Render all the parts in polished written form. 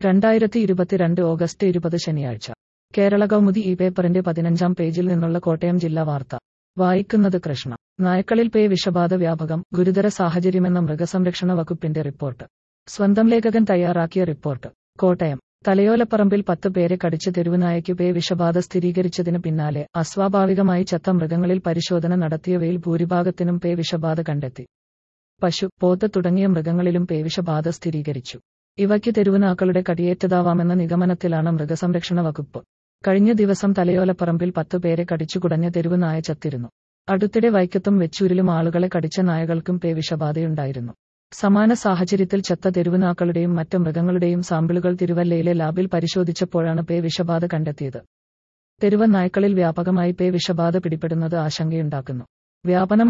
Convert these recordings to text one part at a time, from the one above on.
2022 August 20 ശനിയാഴ്ച കേരള കൗമുദി ഈ പേപ്പറിന്റെ 15-ാം പേജിൽ നിന്നുള്ള കോട്ടയം ജില്ലാ വാർത്ത വായിക്കുന്നത് കൃഷ്ണ. നായ്ക്കളിൽ പേ വിഷബാധ വ്യാപകം, ഗുരുതര സാഹചര്യമെന്ന മൃഗസംരക്ഷണ വകുപ്പിന്റെ റിപ്പോർട്ട്. സ്വന്തം ലേഖകൻ തയ്യാറാക്കിയ റിപ്പോർട്ട്. കോട്ടയം. തലയോലപ്പറമ്പിൽ 10 പേരെ കടിച്ച് തെരുവുനായയ്ക്ക് പേ വിഷബാധ സ്ഥിരീകരിച്ചതിന് പിന്നാലെ അസ്വാഭാവികമായി ചത്ത മൃഗങ്ങളിൽ പരിശോധന നടത്തിയവയിൽ ഭൂരിഭാഗത്തിനും പേ വിഷബാധ കണ്ടെത്തി. പശു, പോത്ത് തുടങ്ങിയ മൃഗങ്ങളിലും പേവിഷബാധ സ്ഥിരീകരിച്ചു. ഇവയ്ക്ക് തെരുവുനാക്കളുടെ കടിയേറ്റതാവാമെന്ന നിഗമനത്തിലാണ് മൃഗസംരക്ഷണ വകുപ്പ്. കഴിഞ്ഞ ദിവസം തലയോലപ്പറമ്പിൽ 10 പേരെ കടിച്ചു കുടഞ്ഞ തെരുവുനായ ചത്തിരുന്നു. അടുത്തിടെ വൈക്കത്തും വെച്ചൂരിലും ആളുകളെ കടിച്ച നായകൾക്കും പേവിഷബാധയുണ്ടായിരുന്നു. സമാന സാഹചര്യത്തിൽ ചത്ത തെരുവുനാക്കളുടെയും മറ്റ് മൃഗങ്ങളുടെയും സാമ്പിളുകൾ തിരുവല്ലയിലെ ലാബിൽ പരിശോധിച്ചപ്പോഴാണ് പേ വിഷബാധ കണ്ടെത്തിയത്. തെരുവ് നായ്ക്കളിൽ വ്യാപകമായി പേ വിഷബാധ പിടിപെടുന്നത് ആശങ്കയുണ്ടാക്കുന്നു. വ്യാപനം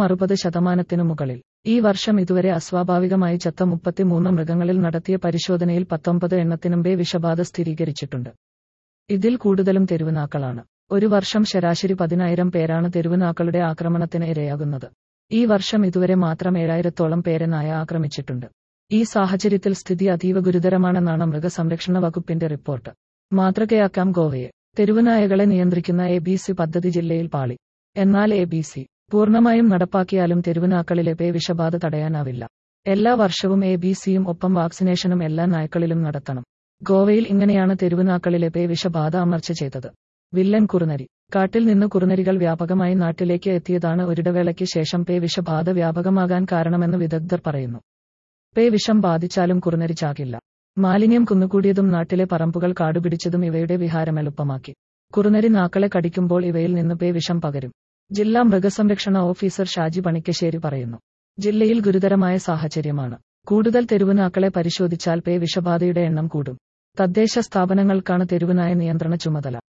60% മുകളിൽ. ഈ വർഷം ഇതുവരെ അസ്വാഭാവികമായി ചത്ത 33 മൃഗങ്ങളിൽ നടത്തിയ പരിശോധനയിൽ 19 എണ്ണത്തിനും പേ വിഷബാധ സ്ഥിരീകരിച്ചിട്ടുണ്ട്. ഇതിൽ കൂടുതലും തെരുവുനാക്കളാണ്. ഒരു വർഷം ശരാശരി 10,000 പേരാണ് തെരുവുനാക്കളുടെ ആക്രമണത്തിന് ഇരയാകുന്നത്. ഈ വർഷം ഇതുവരെ മാത്രം 7,000-ഓളം പേരെ നായ ആക്രമിച്ചിട്ടുണ്ട്. ഈ സാഹചര്യത്തിൽ സ്ഥിതി അതീവ ഗുരുതരമാണെന്നാണ് മൃഗസംരക്ഷണ വകുപ്പിന്റെ റിപ്പോർട്ട്. മാതൃകയാക്കാം ഗോവയെ. തെരുവുനായകളെ നിയന്ത്രിക്കുന്ന ABC പദ്ധതി ജില്ലയിൽ പാളി. എന്നാൽ ABC പൂർണ്ണമായും നടപ്പാക്കിയാലും തെരുവുനാക്കളിലെ പേ വിഷബാധ തടയാനാവില്ല. എല്ലാ വർഷവും ABCയും ഒപ്പം വാക്സിനേഷനും എല്ലാ നായ്ക്കളിലും നടത്തണം. ഗോവയിൽ ഇങ്ങനെയാണ് തെരുവുനാക്കളിലെ പേ വിഷബാധ അമർച്ച ചെയ്തത്. വില്ലൻ കുറുനരി. കാട്ടിൽ നിന്ന് കുറുനരികൾ വ്യാപകമായി നാട്ടിലേക്ക് എത്തിയതാണ് ഒരിടവേളയ്ക്ക് ശേഷം പേ വിഷബാധ വ്യാപകമാകാൻ കാരണമെന്ന് വിദഗ്ധർ പറയുന്നു. പേ വിഷം ബാധിച്ചാലും കുറുനരി ചാകില്ല. മാലിന്യം കുന്നുകൂടിയതും നാട്ടിലെ പറമ്പുകൾ കാടുപിടിച്ചതും ഇവയുടെ വിഹാരം എളുപ്പമാക്കി. കുറുനരി നാക്കളെ കടിക്കുമ്പോൾ ഇവയിൽ നിന്ന് പേ വിഷം പകരും. ജില്ലാ മൃഗസംരക്ഷണ ഓഫീസർ ഷാജി പണിക്കശ്ശേരി പറയുന്നു. ജില്ലയിൽ ഗുരുതരമായ സാഹചര്യമാണ്. കൂടുതൽ തെരുവുനാക്കളെ പരിശോധിച്ചാൽ പേ വിഷബാധയുടെ എണ്ണം കൂടും. തദ്ദേശ സ്ഥാപനങ്ങൾക്കാണ് തെരുവുനായ നിയന്ത്രണ ചുമതല.